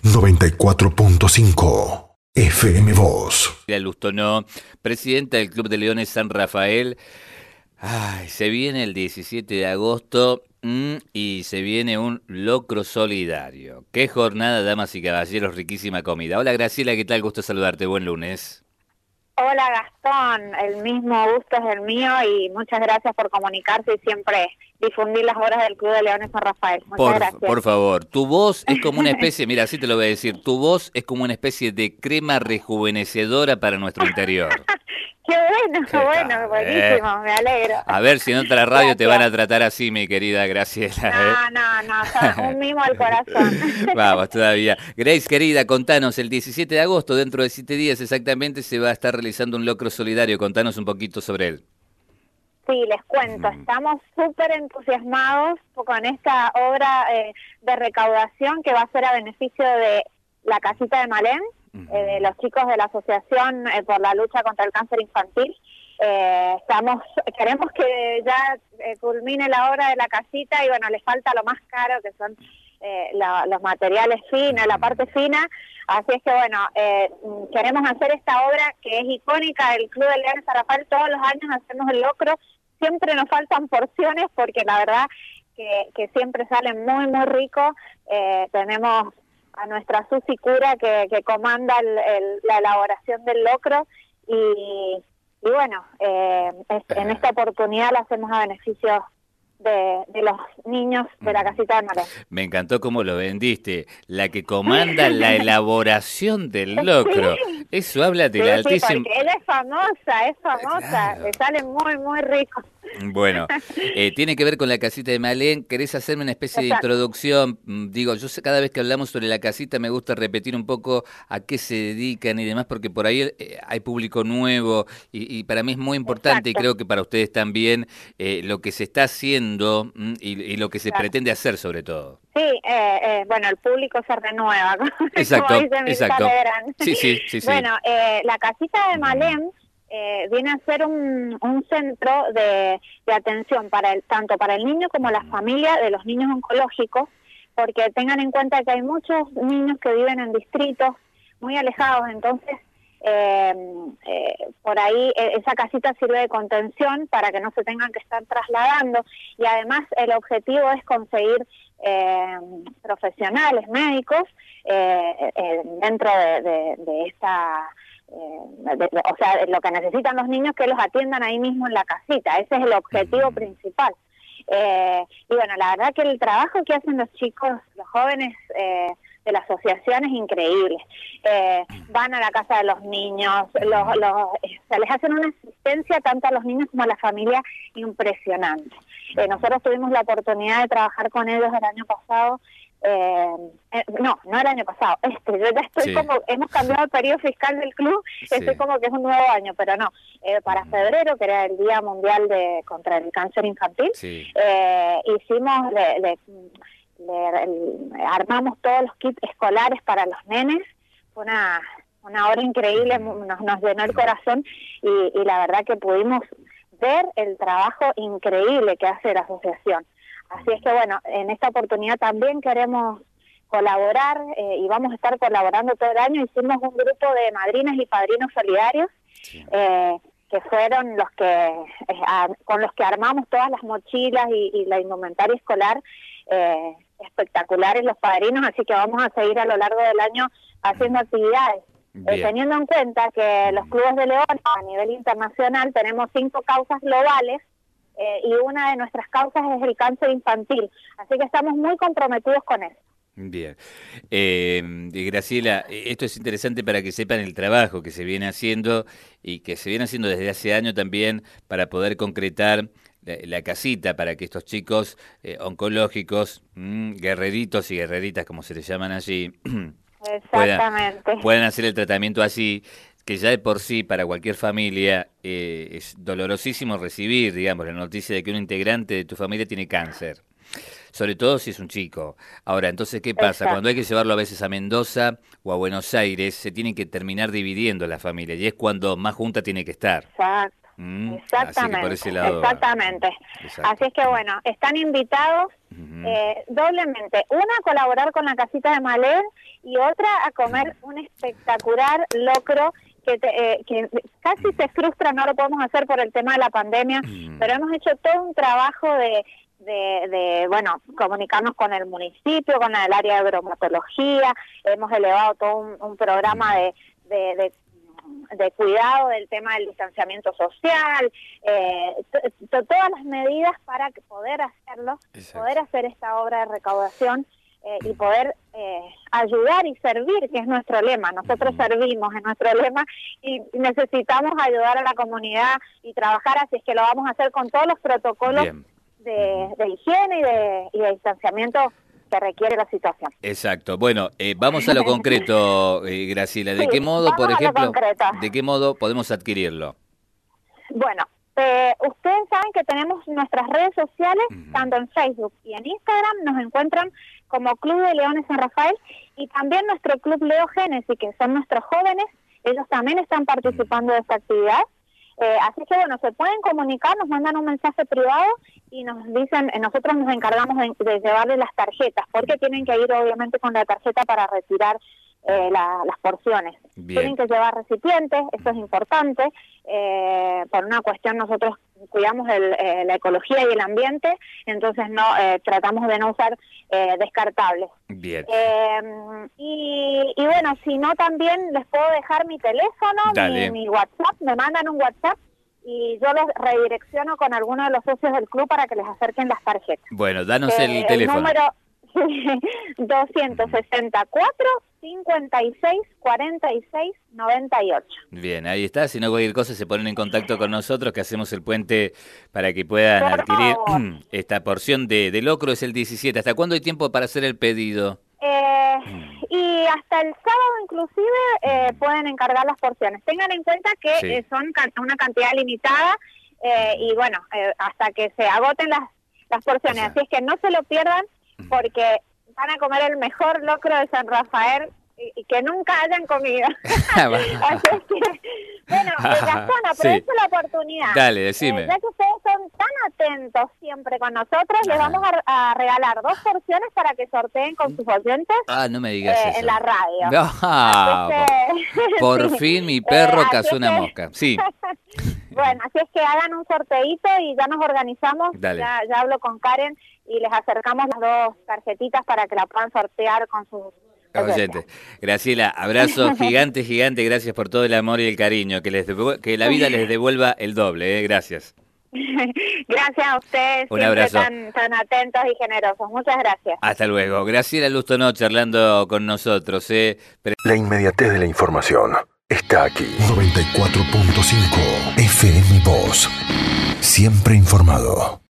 94.5 FM Voz. Lustonó, presidenta del Club de Leones San Rafael. Ay, se viene el 17 de agosto y se viene un locro solidario. Qué jornada, damas y caballeros, riquísima comida. Hola Graciela, ¿qué tal? Gusto saludarte, buen lunes. Hola Gastón, el mismo gusto es el mío y muchas gracias por comunicarse y siempre difundir las obras del Club de Leones San Rafael. Muchas gracias. Por favor, tu voz es como una especie, mira, así te lo voy a decir, tu voz es como una especie de crema rejuvenecedora para nuestro interior. Qué bueno, buenísimo, me alegro. A ver si en otra radio te van a tratar así, mi querida Graciela. No, son un mimo al corazón. Vamos, todavía. Grace, querida, contanos, el 17 de agosto, dentro de 7 días exactamente, se va a estar realizando un locro solidario. Contanos un poquito sobre él. Sí, les cuento, estamos súper entusiasmados con esta obra de recaudación que va a ser a beneficio de la Casita de Malén, de los chicos de la Asociación por la Lucha contra el Cáncer Infantil. Queremos que ya culmine la obra de la casita y bueno, les falta lo más caro que son los materiales finos, la parte fina, así es que bueno, queremos hacer esta obra que es icónica del Club de Leones San Rafael. Todos los años hacemos el locro, siempre nos faltan porciones porque la verdad que siempre salen muy muy ricos. Tenemos a nuestra Susi Cura que comanda la elaboración del locro y bueno, en esta oportunidad la hacemos a beneficio de los niños de la Casita de Malén. Me encantó cómo lo vendiste, la que comanda la elaboración del locro. Sí. Eso habla de la altísima... Sí, porque ella es famosa, claro. Le sale muy, muy rico. Bueno, tiene que ver con la Casita de Malén. ¿Querés hacerme una especie de introducción? Digo, yo cada vez que hablamos sobre la casita me gusta repetir un poco a qué se dedican y demás, porque por ahí hay público nuevo y para mí es muy importante. Exacto. Y creo que para ustedes también lo que se está haciendo y lo que se pretende hacer sobre todo. Sí, bueno, el público se renueva, exacto, como dice exacto. Sí. Bueno, la Casita de Malén viene a ser un centro de atención tanto para el niño como la familia de los niños oncológicos, porque tengan en cuenta que hay muchos niños que viven en distritos muy alejados, entonces por ahí esa casita sirve de contención para que no se tengan que estar trasladando y además el objetivo es conseguir profesionales médicos dentro de esta... o sea, lo que necesitan los niños que los atiendan ahí mismo en la casita. Ese es el objetivo principal. Y bueno, la verdad que el trabajo que hacen los chicos, los jóvenes de la asociación es increíble. Van a la casa de los niños, se les hacen una asistencia tanto a los niños como a la familia impresionante. Nosotros tuvimos la oportunidad de trabajar con ellos el año pasado. No el año pasado, yo ya estoy como, hemos cambiado el periodo fiscal del club, estoy como que es un nuevo año, pero no, para febrero, que era el Día Mundial contra el Cáncer Infantil, hicimos, armamos todos los kits escolares para los nenes, fue una hora increíble, nos llenó el corazón y la verdad que pudimos ver el trabajo increíble que hace la asociación. Así es que bueno, en esta oportunidad también queremos colaborar y vamos a estar colaborando todo el año. Hicimos un grupo de madrinas y padrinos solidarios que fueron los que con los que armamos todas las mochilas y la indumentaria escolar. Espectaculares los padrinos, así que vamos a seguir a lo largo del año haciendo actividades. Teniendo en cuenta que los clubes de León a nivel internacional tenemos 5 causas globales y una de nuestras causas es el cáncer infantil, así que estamos muy comprometidos con eso. Bien. Graciela, esto es interesante para que sepan el trabajo que se viene haciendo y que se viene haciendo desde hace años también para poder concretar la casita para que estos chicos oncológicos, guerreritos y guerreritas como se les llaman allí, puedan hacer el tratamiento así, que ya de por sí para cualquier familia es dolorosísimo recibir, digamos, la noticia de que un integrante de tu familia tiene cáncer. Sobre todo si es un chico. Ahora, entonces, ¿qué pasa? Exacto. Cuando hay que llevarlo a veces a Mendoza o a Buenos Aires, se tienen que terminar dividiendo la familia, y es cuando más junta tiene que estar. Exacto. Exactamente, así que por ese lado, exactamente. Exacto. Así es que bueno, están invitados doblemente. Una, colaborar con la casita de Malén, y otra, a comer un espectacular locro que casi se frustra, no lo podemos hacer por el tema de la pandemia, pero hemos hecho todo un trabajo de bueno, comunicarnos con el municipio, con el área de bromatología, hemos elevado todo un programa de cuidado del tema del distanciamiento social, todas las medidas para poder hacerlo, poder hacer esta obra de recaudación y poder ayudar y servir, que es nuestro lema. Nosotros servimos, es nuestro lema, y necesitamos ayudar a la comunidad y trabajar, así es que lo vamos a hacer con todos los protocolos de higiene y de distanciamiento que requiere la situación. Exacto. Bueno, vamos a lo concreto, Graciela. ¿De qué modo, por ejemplo, de qué modo podemos adquirirlo? Bueno, ustedes saben que tenemos nuestras redes sociales, tanto en Facebook y en Instagram, nos encuentran como Club de Leones San Rafael, y también nuestro Club Leo Génesis, que son nuestros jóvenes, ellos también están participando de esta actividad. Así que bueno, se pueden comunicar, nos mandan un mensaje privado y nos dicen, nosotros nos encargamos de llevarles las tarjetas, porque tienen que ir obviamente con la tarjeta para retirar las porciones. Bien. Tienen que llevar recipientes, eso es importante, por una cuestión nosotros cuidamos la ecología y el ambiente, entonces no tratamos de no usar descartables. Bien. Y bueno, si no, también les puedo dejar mi teléfono, mi WhatsApp, me mandan un WhatsApp y yo los redirecciono con alguno de los socios del club para que les acerquen las tarjetas. Bueno, danos el teléfono. El número 264 56 46 98. Bien, ahí está. Si no, cualquier cosa se ponen en contacto con nosotros, que hacemos el puente para que puedan adquirir esta porción de locro. Es el 17. ¿Hasta cuándo hay tiempo para hacer el pedido? Y hasta el sábado inclusive pueden encargar las porciones. Tengan en cuenta que son una cantidad limitada y bueno, hasta que se agoten las porciones. Así es que no se lo pierdan, porque van a comer el mejor locro de San Rafael y que nunca hayan comido. Así es que, bueno, Gastón, aprovecho la oportunidad. Dale, decime. Ya que ustedes son tan atentos siempre con nosotros, les vamos a regalar 2 porciones para que sorteen con sus oyentes. No me digas eso. En la radio. No, por fin mi perro cazó una mosca. Sí. Bueno, así es que hagan un sorteito y ya nos organizamos. Ya hablo con Karen y les acercamos las 2 tarjetitas para que la puedan sortear con sus oyentes. Graciela, abrazo gigante, gracias por todo el amor y el cariño, que la vida les devuelva el doble, gracias. Gracias a ustedes, un abrazo. Tan atentos y generosos, muchas gracias. Hasta luego. Graciela Lustono charlando con nosotros. La inmediatez de la información está aquí. 94.5 FM Voz, siempre informado.